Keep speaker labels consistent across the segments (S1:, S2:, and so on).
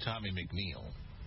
S1: Tommy McNeil.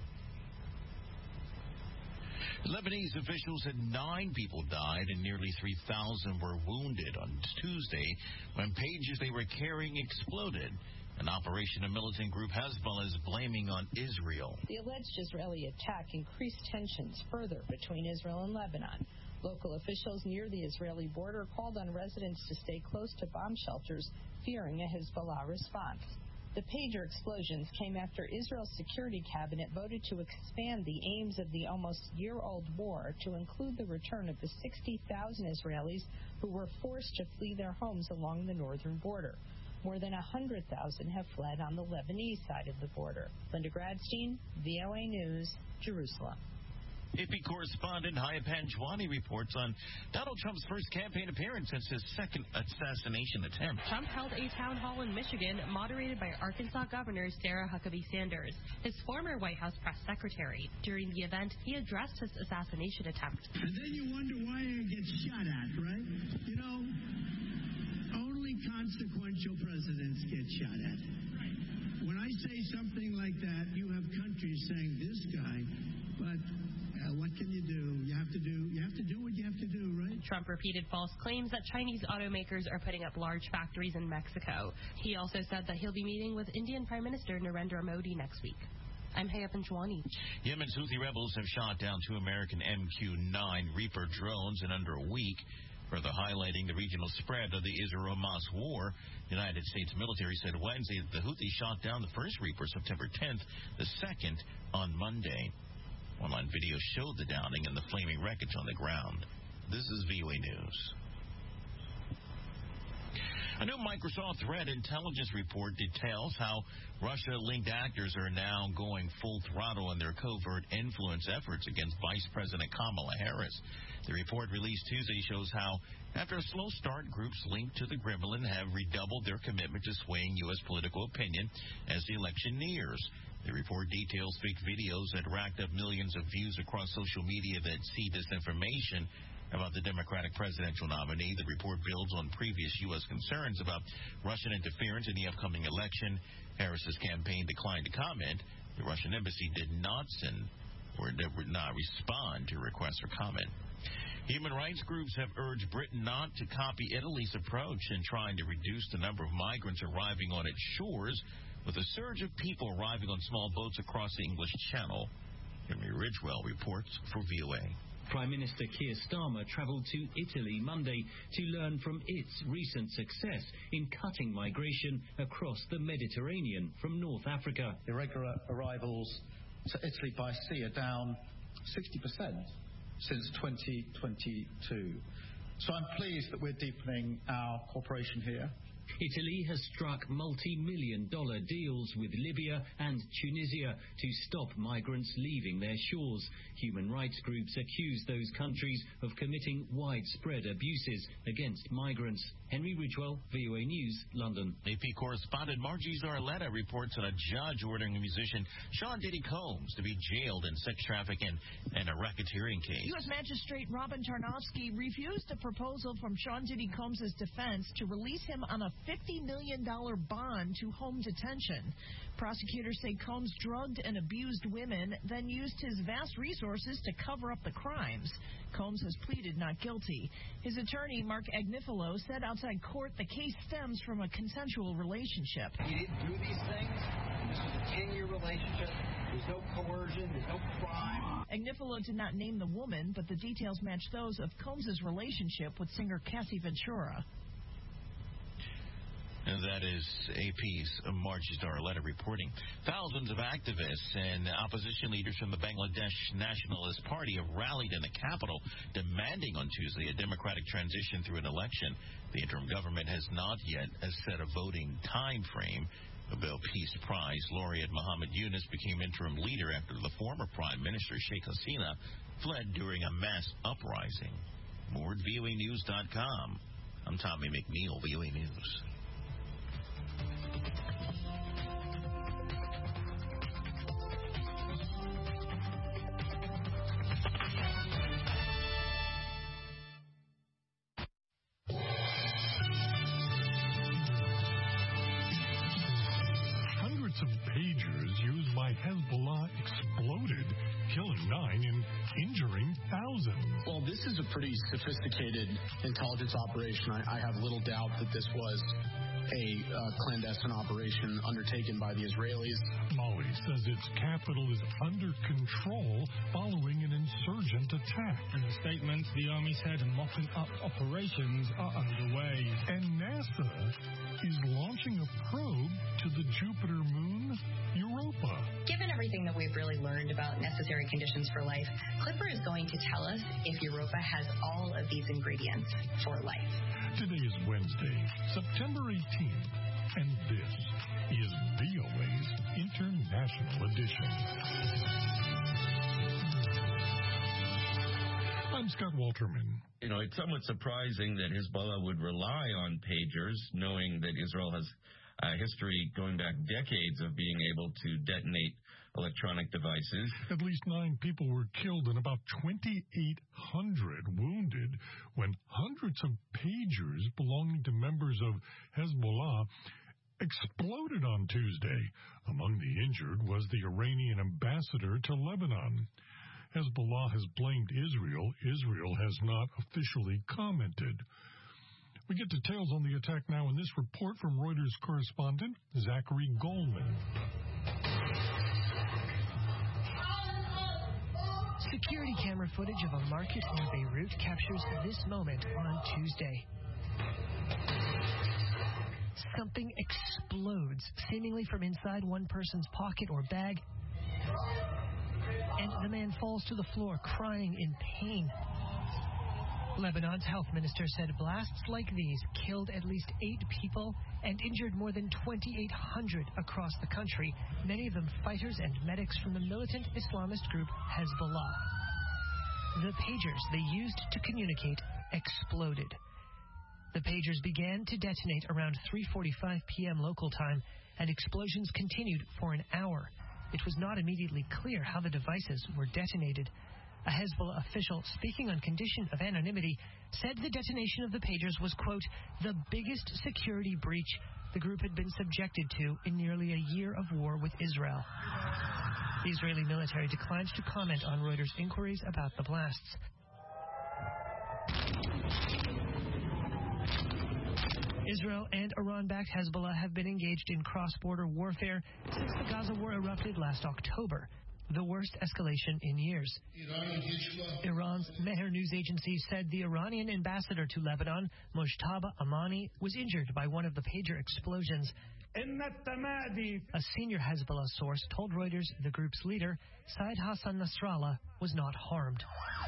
S1: Lebanese officials said 9 people died and nearly 3,000 were wounded on Tuesday when pages they were carrying exploded. An operation a militant group Hezbollah is blaming on Israel.
S2: The alleged Israeli attack increased tensions further between Israel and Lebanon. Local officials near the Israeli border called on residents to stay close to bomb shelters, fearing a Hezbollah response. The pager explosions came after Israel's security cabinet voted to expand the aims of the almost year-old war to include the return of the 60,000 Israelis who were forced to flee their homes along the northern border. More than 100,000 have fled on the Lebanese side of the border. Linda Gradstein, VOA News, Jerusalem.
S1: AP correspondent Haya Panjwani reports on Donald Trump's first campaign appearance since his second assassination attempt.
S3: Trump held a town hall in Michigan moderated by Arkansas Governor Sarah Huckabee Sanders, his former White House press secretary. During the event, he addressed his assassination attempt.
S4: And then you wonder why he gets shot at, right? You know, only consequential presidents get shot at. When I say something like that, you have countries saying this guy, but what can you do? You have to do what you have to do, right?
S3: Trump repeated false claims that Chinese automakers are putting up large factories in Mexico. He also said that he'll be meeting with Indian Prime Minister Narendra Modi next week. I'm Haya Panjwani.
S1: Yemen's Houthi rebels have shot down 2 American MQ-9 Reaper drones in under a week, further highlighting the regional spread of the Israel-Hamas war. The United States military said Wednesday that the Houthis shot down the first Reaper September 10th, the second on Monday. Online video showed the downing and the flaming wreckage on the ground. This is VOA News. A new Microsoft Threat intelligence report details how Russia-linked actors are now going full throttle in their covert influence efforts against Vice President Kamala Harris. The report released Tuesday shows how, after a slow start, groups linked to the Kremlin have redoubled their commitment to swaying U.S. political opinion as the election nears. The report details fake videos that racked up millions of views across social media that see disinformation about the Democratic presidential nominee. The report builds on previous U.S. concerns about Russian interference in the upcoming election. Harris's campaign declined to comment. The Russian embassy did not send or did not respond to requests for comment. Human rights groups have urged Britain not to copy Italy's approach in trying to reduce the number of migrants arriving on its shores, with a surge of people arriving on small boats across the English Channel. Henry Ridgewell reports for VOA.
S5: Prime Minister Keir Starmer travelled to Italy Monday to learn from its recent success in cutting migration across the Mediterranean from North Africa.
S6: Irregular arrivals to Italy by sea are down 60% since 2022. So I'm pleased that we're deepening our cooperation here.
S5: Italy has struck multi-million-dollar deals with Libya and Tunisia to stop migrants leaving their shores. Human rights groups accuse those countries of committing widespread abuses against migrants. Henry Ridgewell, VOA News, London.
S1: AP correspondent Margie Zarletta reports that a judge ordering musician Sean Diddy Combs to be jailed in sex trafficking and a racketeering case.
S7: U.S. Magistrate Robin Tarnowski refused a proposal from Sean Diddy Combs' defense to release him on a $50 million bond to home detention. Prosecutors say Combs drugged and abused women, then used his vast resources to cover up the crimes. Combs has pleaded not guilty. His attorney, Mark Agnifilo, said outside court the case stems from a consensual relationship.
S8: He didn't do these things. This was a 10-year relationship. There's no coercion. There's no crime.
S7: Agnifilo did not name the woman, but the details match those of Combs' relationship with singer Cassie Ventura.
S1: And that is AP's Margie Zarletta reporting. Thousands of activists and opposition leaders from the Bangladesh Nationalist Party have rallied in the capital, demanding on Tuesday a democratic transition through an election. The interim government has not yet set a voting time frame. Nobel Peace Prize laureate Muhammad Yunus became interim leader after the former Prime Minister Sheikh Hasina fled during a mass uprising. More at voanews.com. I'm Tommy McNeil, VOA News.
S9: Hundreds of pagers use my Hezbollah exploded, killing 9 and injuring thousands.
S10: Well, this is a pretty sophisticated intelligence operation. I have little doubt that this was a clandestine operation undertaken by the Israelis.
S9: Mali says its capital is under control following an insurgent attack.
S11: In a statement, the army said mopping up operations are underway.
S9: And NASA is launching a probe to the Jupiter moon, Europa.
S12: Given everything that we've really learned about necessary conditions for life, Clipper is going to tell us if Europa has all of these ingredients for life.
S9: Today is Wednesday, September 18th, and this is VOA's International Edition. I'm Scott Walterman.
S13: You know, it's somewhat surprising that Hezbollah would rely on pagers, knowing that Israel has a history going back decades of being able to detonate electronic devices.
S9: At least 9 people were killed and about 2,800 wounded when hundreds of pagers belonging to members of Hezbollah exploded on Tuesday. Among the injured was the Iranian ambassador to Lebanon. Hezbollah has blamed Israel. Israel has not officially commented. We get details on the attack now in this report from Reuters correspondent Zachary Goldman.
S14: Security camera footage of a market in Beirut captures this moment on Tuesday. Something explodes, seemingly from inside one person's pocket or bag, and the man falls to the floor, crying in pain. Lebanon's health minister said blasts like these killed at least 8 people and injured more than 2,800 across the country, many of them fighters and medics from the militant Islamist group Hezbollah. The pagers they used to communicate exploded. The pagers began to detonate around 3:45 p.m. local time, and explosions continued for an hour. It was not immediately clear how the devices were detonated. A Hezbollah official, speaking on condition of anonymity, said the detonation of the pagers was, quote, the biggest security breach the group had been subjected to in nearly a year of war with Israel. The Israeli military declines to comment on Reuters' inquiries about the blasts. Israel and Iran-backed Hezbollah have been engaged in cross-border warfare since the Gaza war erupted last October, the worst escalation in years. Iran's Mehr news agency said the Iranian ambassador to Lebanon, Mojtaba Amani, was injured by one of the pager explosions. A senior Hezbollah source told Reuters the group's leader, Said Hassan Nasrallah, was not harmed.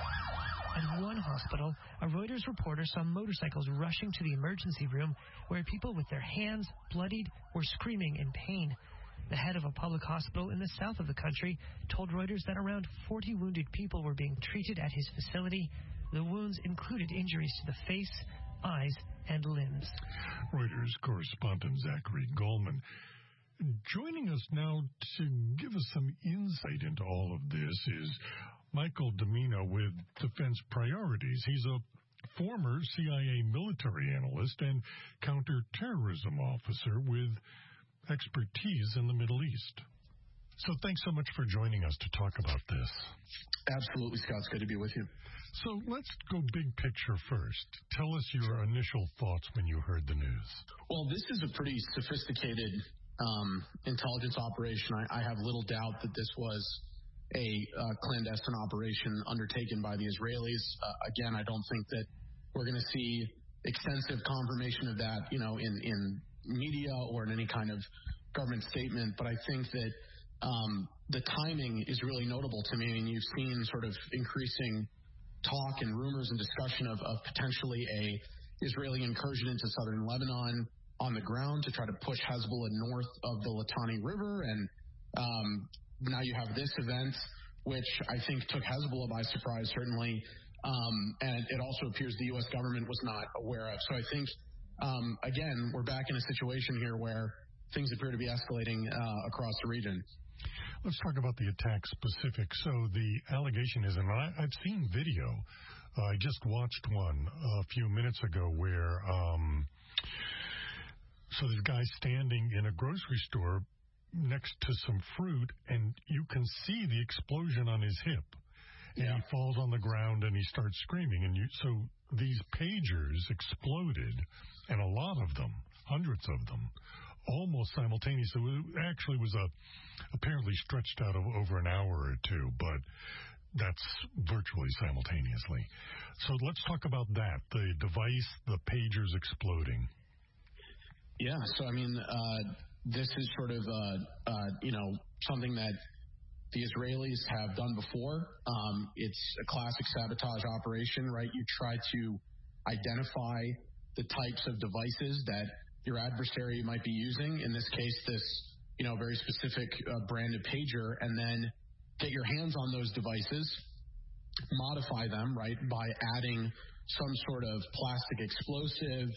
S14: At one hospital, a Reuters reporter saw motorcycles rushing to the emergency room where people with their hands bloodied were screaming in pain. The head of a public hospital in the south of the country told Reuters that around 40 wounded people were being treated at his facility. The wounds included injuries to the face, eyes, and limbs.
S9: Reuters correspondent Zachary Goldman. Joining us now to give us some insight into all of this is Michael Domino with Defense Priorities. He's a former CIA military analyst and counterterrorism officer with expertise in the Middle East. So thanks so much for joining us to talk about this.
S10: Absolutely, Scott. It's good to be with you.
S9: So let's go big picture first. Tell us your initial thoughts when you heard the news.
S10: Well, this is a pretty sophisticated intelligence operation. I have little doubt that this was a clandestine operation undertaken by the Israelis. Again, I don't think that we're going to see extensive confirmation of that, in media or in any kind of government statement. But I think that the timing is really notable to me. I mean, you've seen sort of increasing talk and rumors and discussion of potentially a Israeli incursion into southern Lebanon on the ground to try to push Hezbollah north of the Litani River. And now you have this event, which I think took Hezbollah by surprise, certainly. And it also appears the U.S. government was not aware of. So I think, again, we're back in a situation here where things appear to be escalating across the region.
S9: Let's talk about the attack specific. So the allegation is, and I've seen video, I just watched one a few minutes ago where so there's a guy standing in a grocery store next to some fruit, and you can see the explosion on his hip. And he falls on the ground, and he starts screaming. And so these pagers exploded, and a lot of them, hundreds of them, almost simultaneously. It actually was apparently stretched out over an hour or two, but that's virtually simultaneously. So let's talk about that, the device, the pagers exploding.
S10: Yeah, so I mean, this is sort of, something that the Israelis have done before. It's a classic sabotage operation, right? You try to identify the types of devices that your adversary might be using. In this case, this, very specific branded pager, and then get your hands on those devices, modify them, right, by adding some sort of plastic explosive.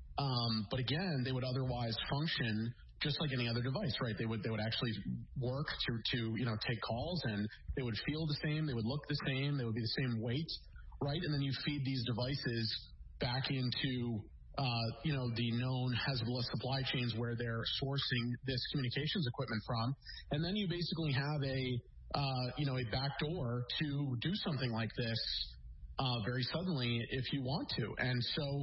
S10: But again, they would otherwise function just like any other device, right? They would actually work to take calls, and they would feel the same, they would look the same, they would be the same weight, right? And then you feed these devices back into the known Hezbollah supply chains where they're sourcing this communications equipment from, and then you basically have a back door to do something like this very suddenly if you want to. And so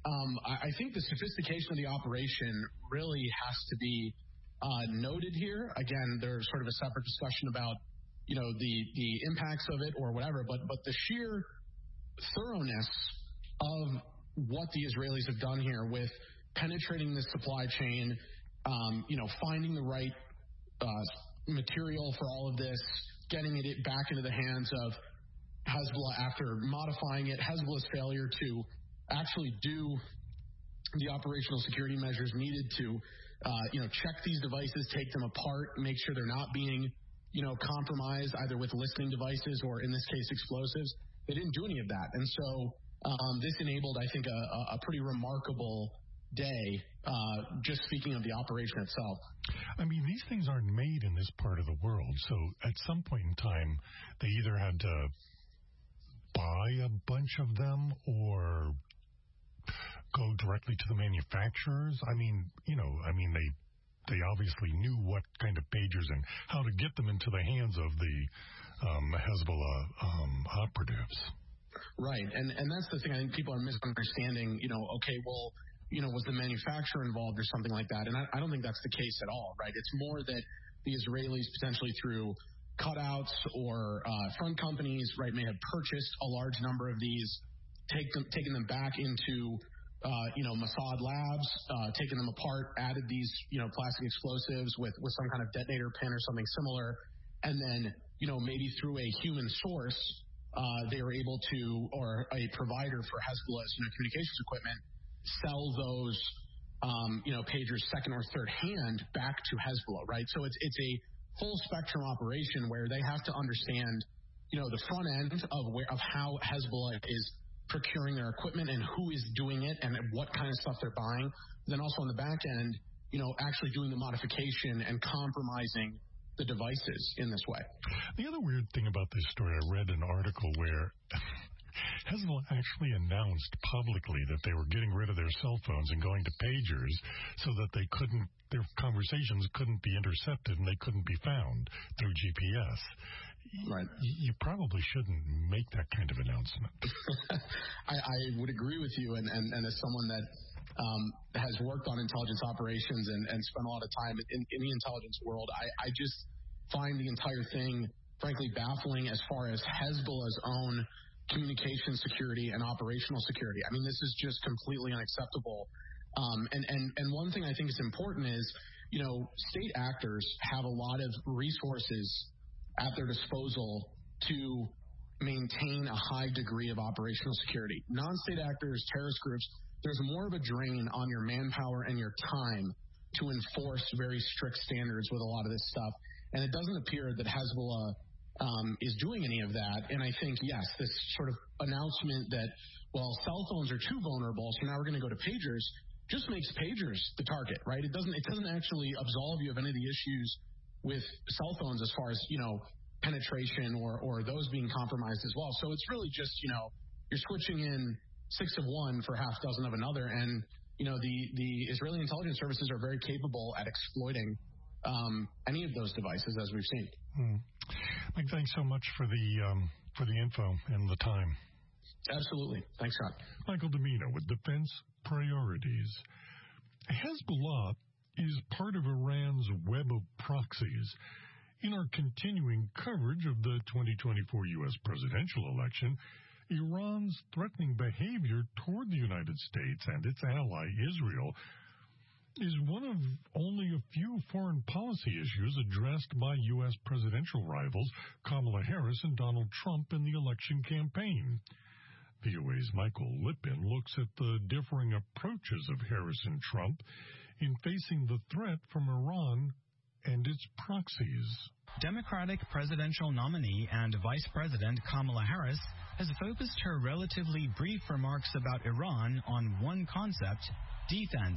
S10: I think the sophistication of the operation really has to be noted here. Again, there's sort of a separate discussion about the impacts of it or whatever, but the sheer thoroughness of what the Israelis have done here with penetrating this supply chain, finding the right material for all of this, getting it back into the hands of Hezbollah after modifying it, Hezbollah's failure to actually do the operational security measures needed to, check these devices, take them apart, make sure they're not being, compromised either with listening devices or, in this case, explosives. They didn't do any of that. And so this enabled, I think, a pretty remarkable day, just speaking of the operation itself.
S9: I mean, these things aren't made in this part of the world, so at some point in time, they either had to buy a bunch of them or go directly to the manufacturers. I mean, they obviously knew what kind of pagers and how to get them into the hands of the Hezbollah operatives.
S10: Right, and that's the thing I think people are misunderstanding. Was the manufacturer involved or something like that? And I don't think that's the case at all, right? It's more that the Israelis potentially through cutouts or front companies, right, may have purchased a large number of these, taken them back into Mossad labs, taken them apart, added these plastic explosives with some kind of detonator pin or something similar, and then maybe through a human source they were able to, or a provider for Hezbollah's communications equipment, sell those pagers second or third hand back to Hezbollah, right? So it's a full spectrum operation where they have to understand the front end of how Hezbollah is procuring their equipment and who is doing it and what kind of stuff they're buying. Then also on the back end, actually doing the modification and compromising the devices in this way.
S9: The other weird thing about this story, I read an article where Hezbollah actually announced publicly that they were getting rid of their cell phones and going to pagers so that their conversations couldn't be intercepted and they couldn't be found through GPS.
S10: Right.
S9: You probably shouldn't make that kind of announcement.
S10: I would agree with you, and as someone that has worked on intelligence operations and spent a lot of time in the intelligence world, I just find the entire thing, frankly, baffling as far as Hezbollah's own communication security and operational security. I mean, this is just completely unacceptable. And one thing I think is important is, state actors have a lot of resources at their disposal to maintain a high degree of operational security. Non-state actors, terrorist groups, there's more of a drain on your manpower and your time to enforce very strict standards with a lot of this stuff. And it doesn't appear that Hezbollah is doing any of that. And I think, yes, this sort of announcement that, well, cell phones are too vulnerable, so now we're going to go to pagers, just makes pagers the target, right? It doesn't actually absolve you of any of the issues with cell phones as far as, penetration or those being compromised as well. So it's really just, you're switching in 6 of one for half a dozen of another. And, the Israeli intelligence services are very capable at exploiting any of those devices, as we've seen.
S9: Mike, thanks so much for the info and the time.
S10: Absolutely. Thanks, Scott.
S9: Michael Domino with Defense Priorities. Hezbollah is part of Iran's web of proxies. In our continuing coverage of the 2024 U.S. presidential election, Iran's threatening behavior toward the United States and its ally, Israel, is one of only a few foreign policy issues addressed by U.S. presidential rivals Kamala Harris and Donald Trump in the election campaign. VOA's Michael Lippin looks at the differing approaches of Harris and Trump in facing the threat from Iran and its proxies.
S15: Democratic presidential nominee and Vice President Kamala Harris has focused her relatively brief remarks about Iran on one concept, defense.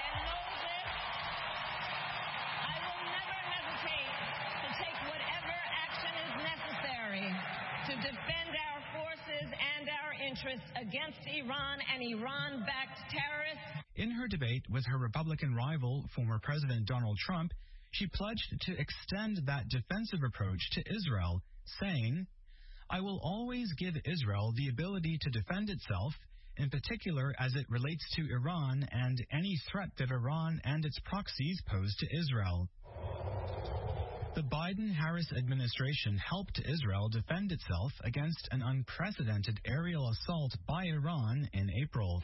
S16: I will never hesitate to take whatever action is necessary to defend our forces and our interests against Iran and Iran-backed terrorists.
S15: In her debate with her Republican rival, former President Donald Trump, she pledged to extend that defensive approach to Israel, saying, "I will always give Israel the ability to defend itself, in particular as it relates to Iran and any threat that Iran and its proxies pose to Israel." The Biden-Harris administration helped Israel defend itself against an unprecedented aerial assault by Iran in April.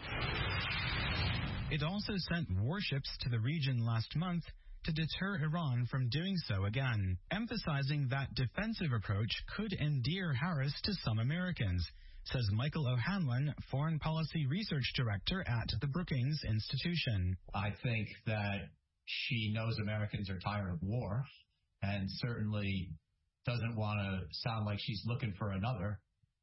S15: It also sent warships to the region last month to deter Iran from doing so again, emphasizing that defensive approach could endear Harris to some Americans, says Michael O'Hanlon, Foreign Policy Research Director at the Brookings Institution.
S17: I think that she knows Americans are tired of war and certainly doesn't want to sound like she's looking for another.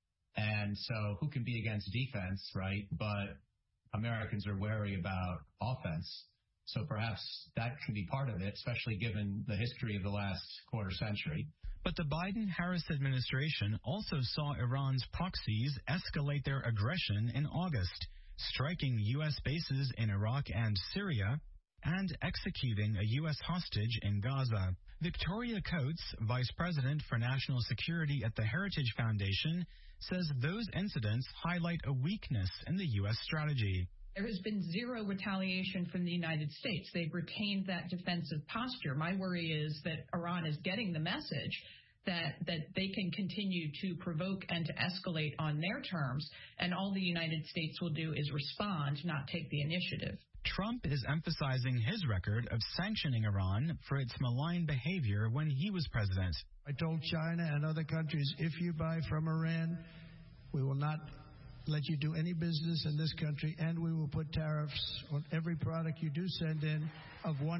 S17: And so who can be against defense, right? But Americans are wary about offense. So perhaps that can be part of it, especially given the history of the last quarter century.
S15: But the Biden-Harris administration also saw Iran's proxies escalate their aggression in August, striking U.S. bases in Iraq and Syria and executing a U.S. hostage in Gaza. Victoria Coates, Vice President for National Security at the Heritage Foundation, says those incidents highlight a weakness in the U.S. strategy.
S18: There has been zero retaliation from the United States. They've retained that defensive posture. My worry is that Iran is getting the message that they can continue to provoke and to escalate on their terms, and all the United States will do is respond, not take the initiative.
S15: Trump is emphasizing his record of sanctioning Iran for its malign behavior when he was president.
S4: I told China and other countries, if you buy from Iran, we will not let you do any business in this country, and we will put tariffs on every product you do send in of 100%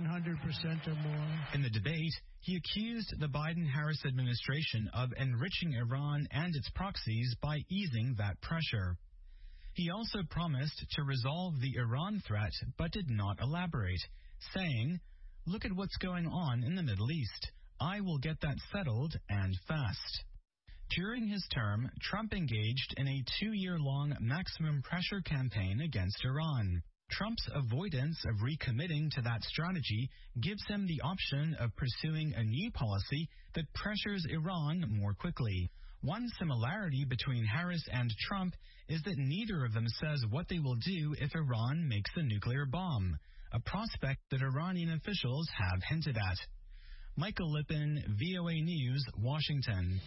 S4: or more.
S15: In the debate, he accused the Biden-Harris administration of enriching Iran and its proxies by easing that pressure. He also promised to resolve the Iran threat, but did not elaborate, saying, "Look at what's going on in the Middle East. I will get that settled and fast." During his term, Trump engaged in a 2-year-long maximum pressure campaign against Iran. Trump's avoidance of recommitting to that strategy gives him the option of pursuing a new policy that pressures Iran more quickly. One similarity between Harris and Trump is that neither of them says what they will do if Iran makes a nuclear bomb, a prospect that Iranian officials have hinted at. Michael Lippin, VOA News, Washington.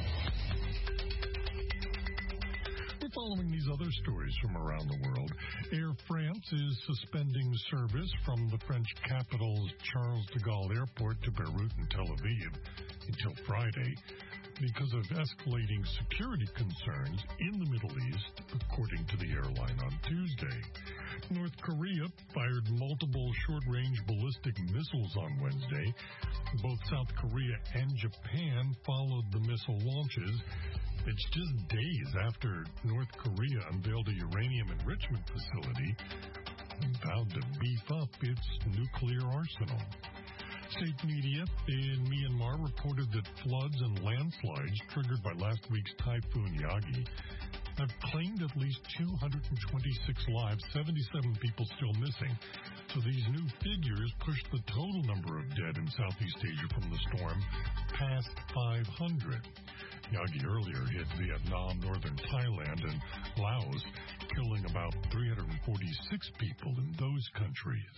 S9: We're following these other stories from around the world. Air France is suspending service from the French capital's Charles de Gaulle Airport to Beirut and Tel Aviv until Friday because of escalating security concerns in the Middle East, according to the airline on Tuesday. North Korea fired multiple short-range ballistic missiles on Wednesday. Both South Korea and Japan followed the missile launches. It's just days after North Korea unveiled a uranium enrichment facility and vowed to beef up its nuclear arsenal. State media in Myanmar reported that floods and landslides triggered by last week's Typhoon Yagi have claimed at least 226 lives, 77 people still missing. These new figures pushed the total number of dead in Southeast Asia from the storm past 500. Yagi earlier hit Vietnam, northern Thailand, and Laos, killing about 346 people in those countries.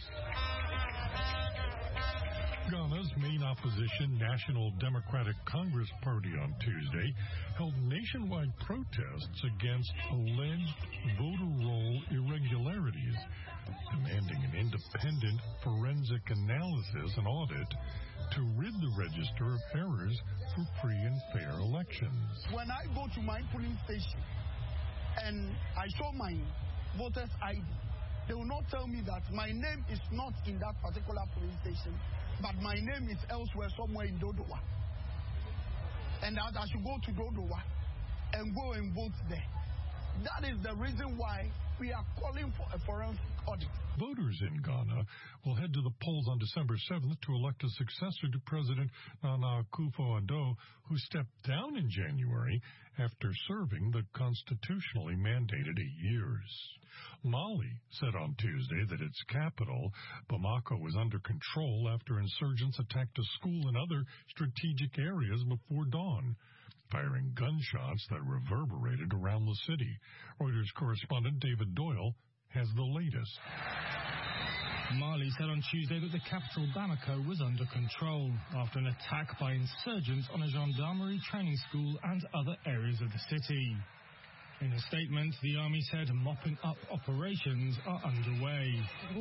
S9: Ghana's main opposition, National Democratic Congress Party, on Tuesday held nationwide protests against alleged voter roll irregularities, demanding an independent forensic analysis and audit to rid the register of errors for free and fair elections.
S19: When I go to my polling station and I show my voter's ID, they will not tell me that my name is not in that particular polling station, but my name is elsewhere, somewhere in Dodowa. And that I should go to Dodowa and go and vote there. That is the reason why we are calling for a forensic audit.
S9: Voters in Ghana will head to the polls on December 7th to elect a successor to President Nana Akufo-Addo, who stepped down in January after serving the constitutionally mandated 8 years. Mali said on Tuesday that its capital, Bamako, was under control after insurgents attacked a school and other strategic areas before dawn, firing gunshots that reverberated around the city. Reuters correspondent David Doyle has the latest.
S11: Mali said on Tuesday that the capital Bamako was under control after an attack by insurgents on a gendarmerie training school and other areas of the city. In a statement, the army said mopping up operations are underway.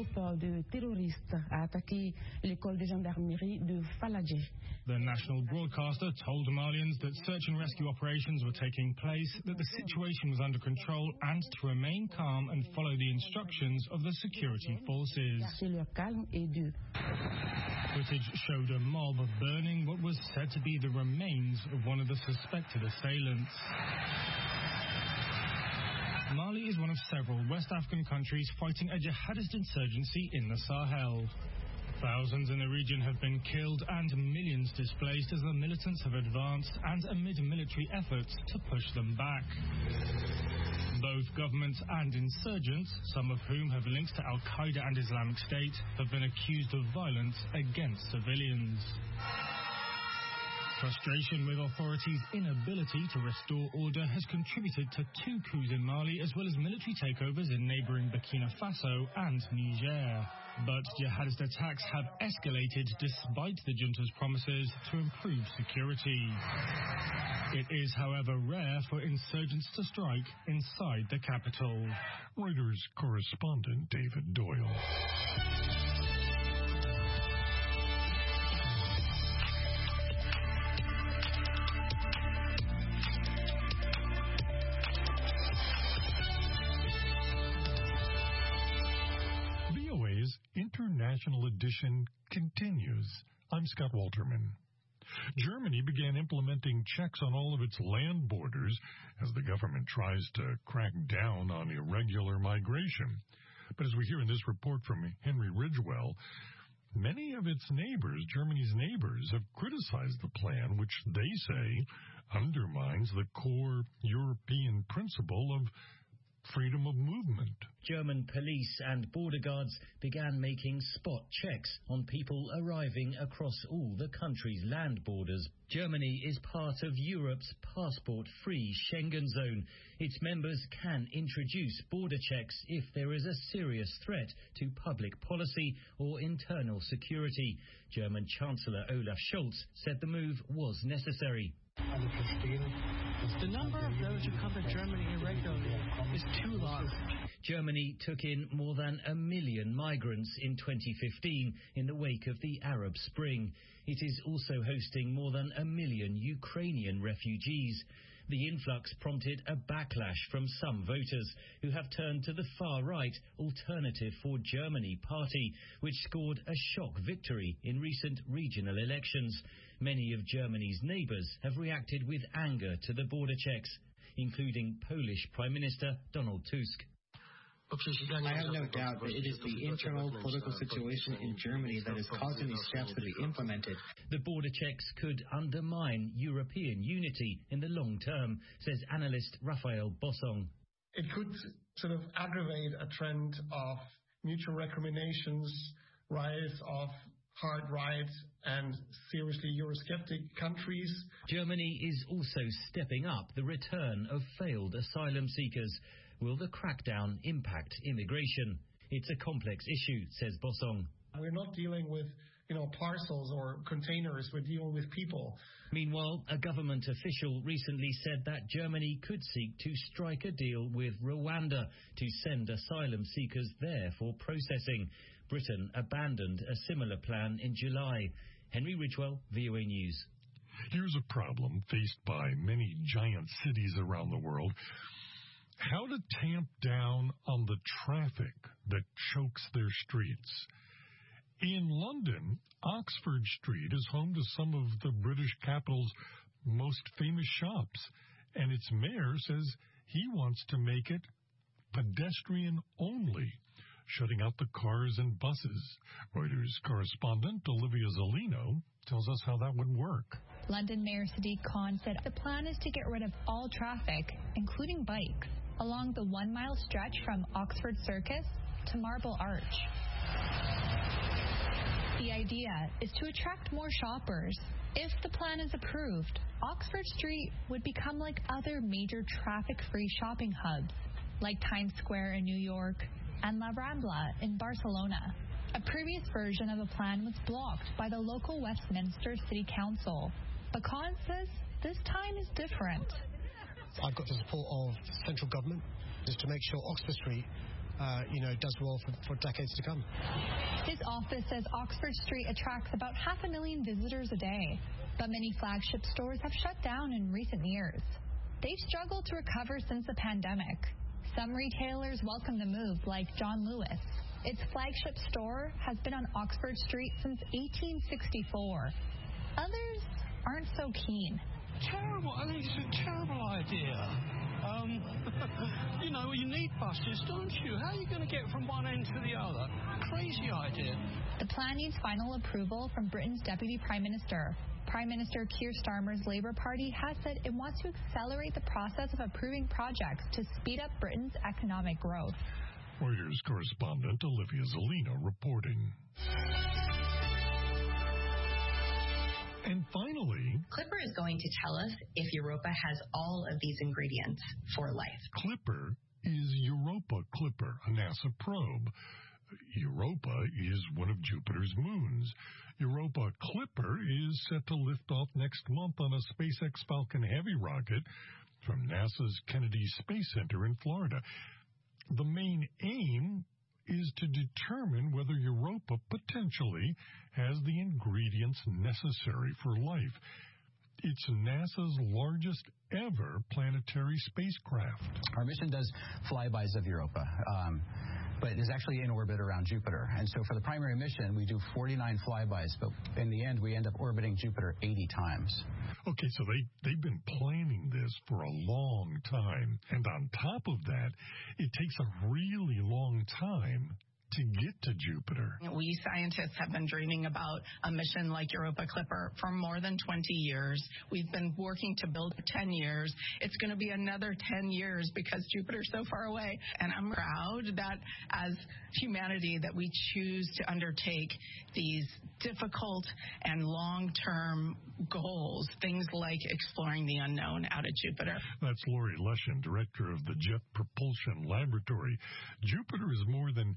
S11: The national broadcaster told Malians that search and rescue operations were taking place, that the situation was under control, and to remain calm and follow the instructions of the security forces. Footage showed a mob burning what was said to be the remains of one of the suspected assailants. Mali is one of several West African countries fighting a jihadist insurgency in the Sahel. Thousands in the region have been killed and millions displaced as the militants have advanced and amid military efforts to push them back. Both governments and insurgents, some of whom have links to Al-Qaeda and Islamic State, have been accused of violence against civilians. Frustration with authorities' inability to restore order has contributed to 2 coups in Mali, as well as military takeovers in neighboring Burkina Faso and Niger. But jihadist attacks have escalated despite the junta's promises to improve security. It is, however, rare for insurgents to strike inside the capital.
S9: Reuters correspondent David Doyle. International edition continues. I'm Scott Walterman. Germany began implementing checks on all of its land borders as the government tries to crack down on irregular migration. But as we hear in this report from Henry Ridgewell, many of its neighbors, Germany's neighbors, have criticized the plan, which they say undermines the core European principle of freedom of movement.
S5: German police and border guards began making spot checks on people arriving across all the country's land borders. Germany is part of Europe's passport-free Schengen zone. Its members can introduce border checks if there is a serious threat to public policy or internal security. German Chancellor Olaf Scholz said the move was necessary.
S20: The number of those who come to Germany irregularly is too large.
S5: Germany took in more than 1 million migrants in 2015 in the wake of the Arab Spring. It is also hosting more than 1 million Ukrainian refugees. The influx prompted a backlash from some voters who have turned to the far-right Alternative for Germany party, which scored a shock victory in recent regional elections. Many of Germany's neighbours have reacted with anger to the border checks, including Polish Prime Minister Donald Tusk.
S21: I have no doubt that it is the internal political situation in Germany that is causing these steps to be implemented.
S5: The border checks could undermine European unity in the long term, says analyst Raphael Bossong.
S22: It could sort of aggravate a trend of
S2: mutual recriminations, riots of hard right and seriously Eurosceptic countries.
S5: Germany is also stepping up the return of failed asylum seekers. Will the crackdown impact immigration? It's a complex issue, says Bossong.
S2: We're not dealing with, parcels or containers. We're dealing with people.
S5: Meanwhile, a government official recently said that Germany could seek to strike a deal with Rwanda to send asylum seekers there for processing. Britain abandoned a similar plan in July. Henry Ridgewell, VOA News.
S9: Here's a problem faced by many giant cities around the world. How to tamp down on the traffic that chokes their streets. In London, Oxford Street is home to some of the British capital's most famous shops, and its mayor says he wants to make it pedestrian only, shutting out the cars and buses. Reuters correspondent Olivia Zolino tells us how that would work.
S22: London Mayor Sadiq Khan said the plan is to get rid of all traffic, including bikes, along the 1-mile stretch from Oxford Circus to Marble Arch. The idea is to attract more shoppers. If the plan is approved, Oxford Street would become like other major traffic-free shopping hubs, like Times Square in New York and La Rambla in Barcelona. A previous version of the plan was blocked by the local Westminster City Council. But Khan says this time is different.
S23: I've got the support of central government just to make sure Oxford Street does well for decades to come.
S22: His office says Oxford Street attracts about 500,000 visitors a day, but many flagship stores have shut down in recent years. They've struggled to recover since the pandemic. Some retailers welcome the move, like John Lewis. Its flagship store has been on Oxford Street since 1864. Others aren't so keen.
S20: Terrible. I think it's a terrible idea. You need buses, don't you? How are you going to get from one end to the other? Crazy idea.
S22: The plan needs final approval from Britain's Deputy Prime Minister. Prime Minister Keir Starmer's Labour Party has said it wants to accelerate the process of approving projects to speed up Britain's economic growth.
S9: Reuters correspondent Olivia Zolino reporting. And finally,
S12: Clipper is going to tell us if Europa has all of these ingredients for life.
S9: Clipper is Europa Clipper, a NASA probe. Europa is one of Jupiter's moons. Europa Clipper is set to lift off next month on a SpaceX Falcon Heavy rocket from NASA's Kennedy Space Center in Florida. The main aim is to determine whether Europa potentially has the ingredients necessary for life. It's NASA's largest ever planetary spacecraft.
S24: Our mission does flybys of Europa, but it is actually in orbit around Jupiter. And so for the primary mission, we do 49 flybys, but in the end, we end up orbiting Jupiter 80 times.
S9: Okay, so they've been planning this for a long time. And on top of that, it takes a really long time to get to Jupiter.
S25: We scientists have been dreaming about a mission like Europa Clipper for more than 20 years. We've been working to build for 10 years. It's going to be another 10 years because Jupiter's so far away. And I'm proud that as humanity that we choose to undertake these difficult and long-term goals, things like exploring the unknown out at Jupiter.
S9: That's Lori Leshin, director of the Jet Propulsion Laboratory. Jupiter is more than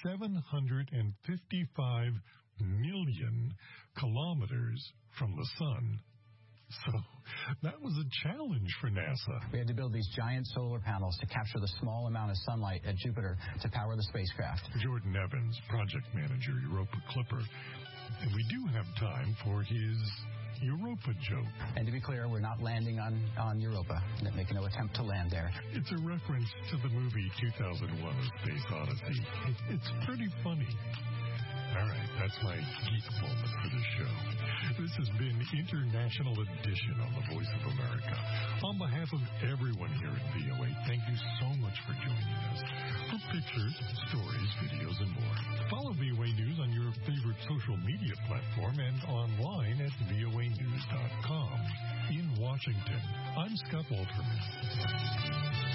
S9: 755 million kilometers from the sun. So that was a challenge for NASA.
S24: We had to build these giant solar panels to capture the small amount of sunlight at Jupiter to power the spacecraft.
S9: Jordan Evans, project manager, Europa Clipper. And we do have time for his Europa joke.
S24: And to be clear, we're not landing on Europa. Making no attempt to land there.
S9: It's a reference to the movie 2001: A Space Odyssey. It's pretty funny. All right, that's my geek moment for the show. This has been International Edition on the Voice of America. On behalf of everyone here at VOA, thank you so much for joining us. For pictures, stories, videos, and more, follow VOA News on your favorite social media platform and online at voanews.com. In Washington, I'm Scott Walterman.